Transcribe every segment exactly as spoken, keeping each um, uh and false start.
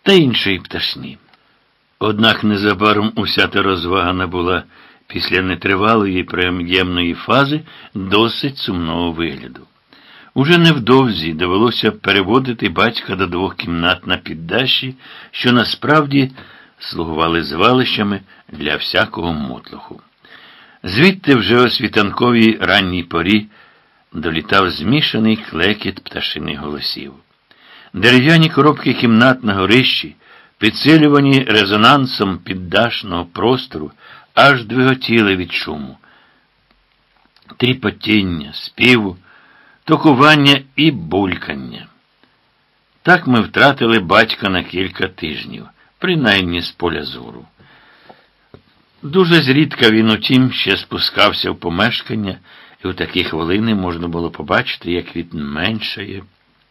та іншої пташні. Однак незабаром уся та розвага набула після нетривалої приємної фази досить сумного вигляду. Уже невдовзі довелося переводити батька до двох кімнат на піддаші, що насправді слугували звалищами для всякого мотлоху. Звідти вже о світанковій ранній порі долітав змішаний клекіт пташиних голосів. Дерев'яні коробки кімнат на горищі, підсилювані резонансом піддашного простору, аж двиготіли від шуму. Тріпотіння, співу, токування і булькання. Так ми втратили батька на кілька тижнів, принаймні з поля зору. Дуже зрідка він утім ще спускався в помешкання, і у такі хвилини можна було побачити, як він меншає,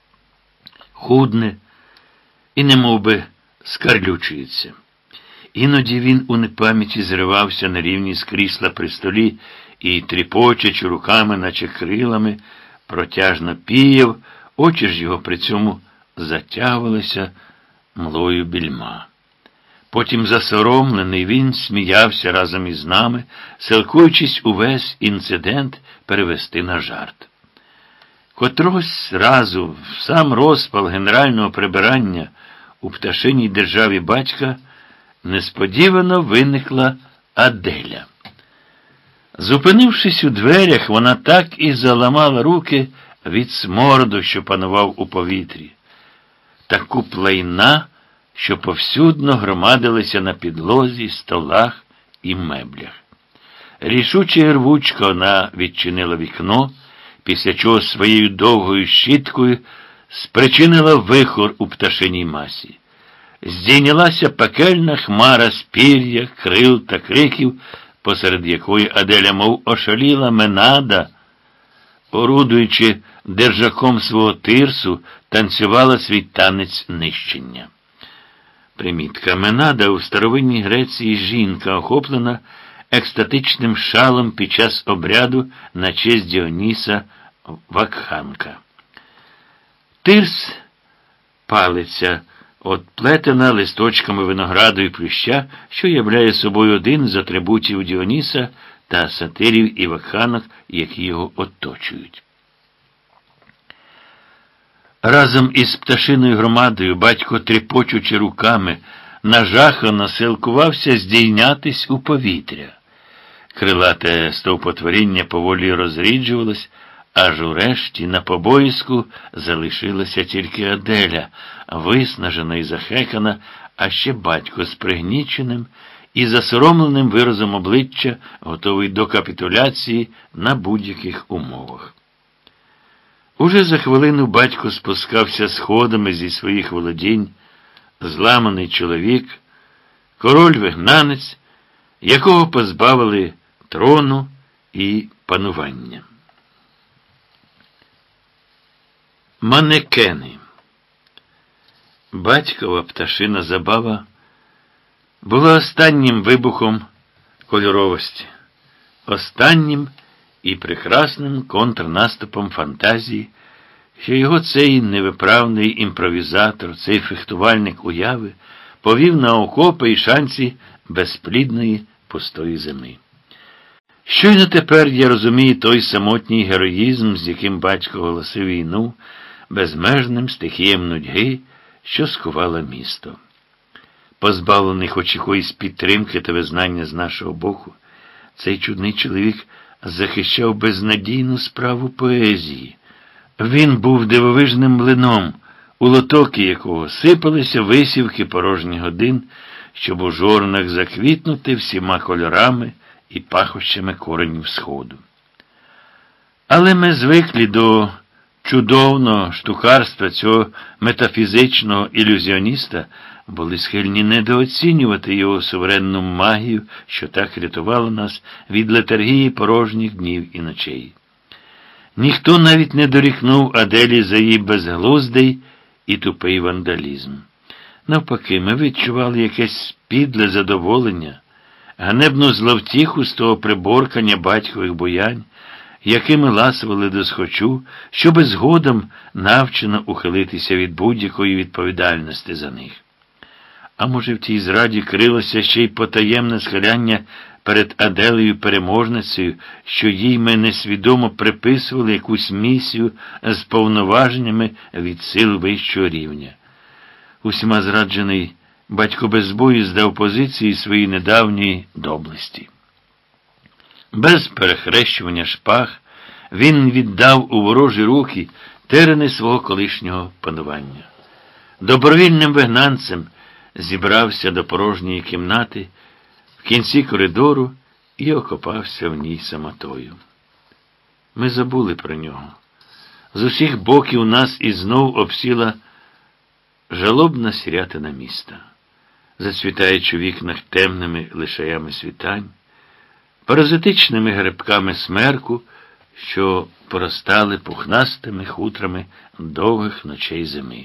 худне і немовби скарлючується. Іноді він у непам'яті зривався на рівні з крісла при столі і, тріпочучи руками, наче крилами, протяжно піяв, очі ж його при цьому затягувалися млою більма. Потім засоромлений він сміявся разом із нами, силкуючись увесь інцидент перевести на жарт. Котрось разу в сам розпал генерального прибирання у пташиній державі батька несподівано виникла Аделя. Зупинившись у дверях, вона так і заламала руки від смороду, що панував у повітрі. Таку плайна, що повсюдно громадилися на підлозі, столах і меблях. Рішуче і рвучко вона відчинила вікно, після чого своєю довгою щіткою спричинила вихор у пташиній масі. Здійнялася пекельна хмара з пір'я, крил та криків, посеред якої Аделя, мов ошаліла Менада, орудуючи держаком свого тирсу, танцювала свій танець нищення. Примітка. Менада у старовинній Греції жінка, охоплена екстатичним шалом під час обряду на честь Діоніса Вакханка. Тирс – палиця, отплетена листочками винограду і плюща, що являє собою один з атрибутів Діоніса та сатирів і вакханок, які його оточують. Разом із пташиною громадою батько, тріпочучи руками, нажахано силкувався здійнятись у повітря. Крилате стовпотворіння поволі розріджувалось, аж урешті на побоїску залишилася тільки Аделя, виснажена і захекана, а ще батько з пригніченим і засоромленим виразом обличчя, готовий до капітуляції на будь-яких умовах. Уже за хвилину батько спускався сходами зі своїх володінь, зламаний чоловік, король-вигнанець, якого позбавили трону і панування. Манекени. Батькова пташина забава була останнім вибухом кольоровості, останнім і прекрасним контрнаступом фантазії, що його цей невиправний імпровізатор, цей фехтувальник уяви повів на окопи і шанці безплідної пустої зими. Щойно тепер я розумію той самотній героїзм, з яким батько оголосив війну, безмежним стихіям нудьги, що скувала місто. Позбавлений хоч якоїсь підтримки та визнання з нашого боку, цей чудний чоловік захищав безнадійну справу поезії. Він був дивовижним млином, у лотоки якого сипалися висівки порожніх годин, щоб у жорнах заквітнути всіма кольорами і пахощами коренів сходу. Але ми звикли до чудовного штукарства цього метафізичного ілюзіоніста, були схильні недооцінювати його суверенну магію, що так рятувала нас від летаргії порожніх днів і ночей. Ніхто навіть не дорікнув Аделі за її безглуздий і тупий вандалізм. Навпаки, ми відчували якесь підле задоволення, ганебну зловтіху з того приборкання батькових боянь, якими ласували досхочу, щоби згодом навчено ухилитися від будь-якої відповідальності за них. А може, в тій зраді крилося ще й потаємне схиляння перед Аделею переможницею, що їй ми несвідомо приписували якусь місію з повноваженнями від сил вищого рівня. Усіма зраджений батько без бою здав позиції своїй недавньої доблесті. Без перехрещування шпаг він віддав у ворожі руки терени свого колишнього панування. Добровільним вигнанцем зібрався до порожньої кімнати в кінці коридору і окопався в ній самотою. Ми забули про нього. З усіх боків нас і знов обсіла жалобна сірятина міста, зацвітаючи в вікнах темними лишаями світань, паразитичними грибками смерку, що поростали пухнастими хутрами довгих ночей зими.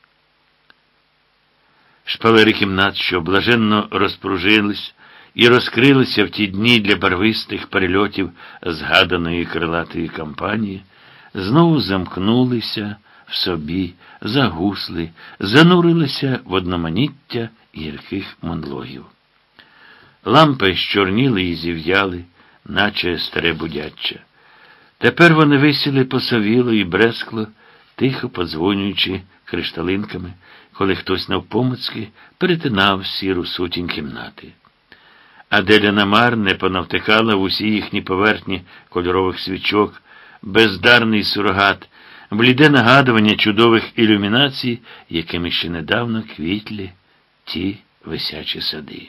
Шпалери кімнат, що блаженно розпружились і розкрилися в ті дні для барвистих перельотів згаданої крилатої кампанії, знову замкнулися в собі, загусли, занурилися в одноманіття гірких монологів. Лампи щорніли і зів'яли, наче старе будяччя. Тепер вони висіли посовіло і брескло, тихо подзвонюючи кришталинками, коли хтось навпомацьки перетинав сіру сутінь кімнати. Аделя намарне понавтикала в усі їхні поверхні кольорових свічок, бездарний сурогат, бліде нагадування чудових ілюмінацій, якими ще недавно квітлі ті висячі сади.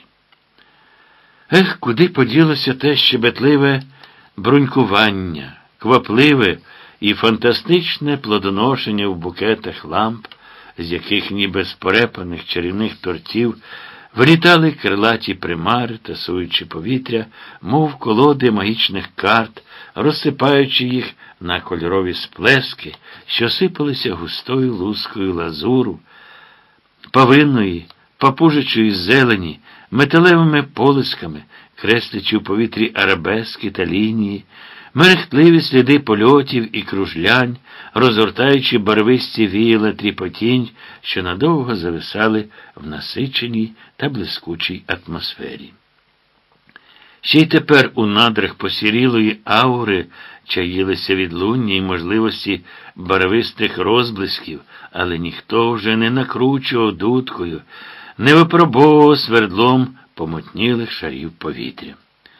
Ех, куди поділося те щебетливе брунькування, квапливе і фантастичне плодоношення в букетах ламп, з яких ніби з порепаних чарівних тортів вилітали крилаті примари, тасуючи повітря, мов колоди магічних карт, розсипаючи їх на кольорові сплески, що сипалися густою лускою лазуру, павинної, папужичої зелені, металевими полисками, креслячи у повітрі арабески та лінії, мерехтливі сліди польотів і кружлянь, розгортаючи барвисті віяла тріпотінь, що надовго зависали в насиченій та блискучій атмосфері. Ще й тепер у надрах посірілої аури чаїлися відлуння й можливості барвистих розблисків, але ніхто вже не накручував дудкою, не випробовував свердлом помотнілих шарів повітря.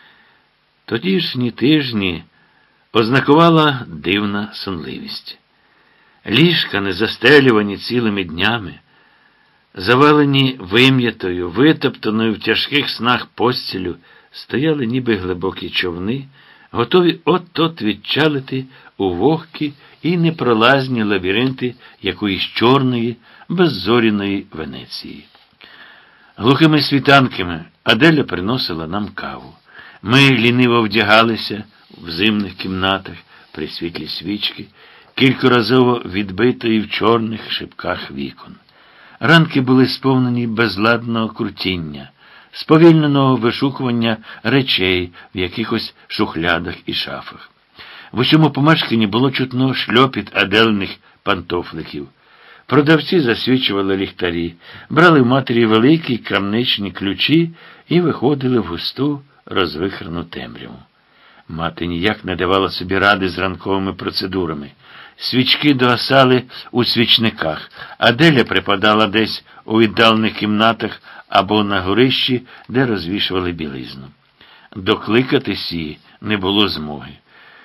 Тодішні тижні ознакувала дивна сонливість. Ліжка, не застелювані цілими днями, завалені вим'ятою, витоптаною в тяжких снах постілю, стояли ніби глибокі човни, готові от-от відчалити у вогкі і непролазні лабіринти якоїсь чорної, беззоряної Венеції. Глухими світанками Аделя приносила нам каву. Ми ліниво вдягалися в зимних кімнатах при світлі свічки, кількоразово відбитої в чорних шибках вікон. Ранки були сповнені безладного крутіння, сповільненого вишукування речей в якихось шухлядах і шафах. В усьому помешканні було чутно шльопіт Аделиних пантофликів. Продавці засвічували ліхтарі, брали в матері великі крамничні ключі і виходили в густу розвихрену темряву. Мати ніяк не давала собі ради з ранковими процедурами. Свічки догасали у свічниках, Аделя припадала десь у віддалених кімнатах або на горищі, де розвішували білизну. Докликатись її не було змоги.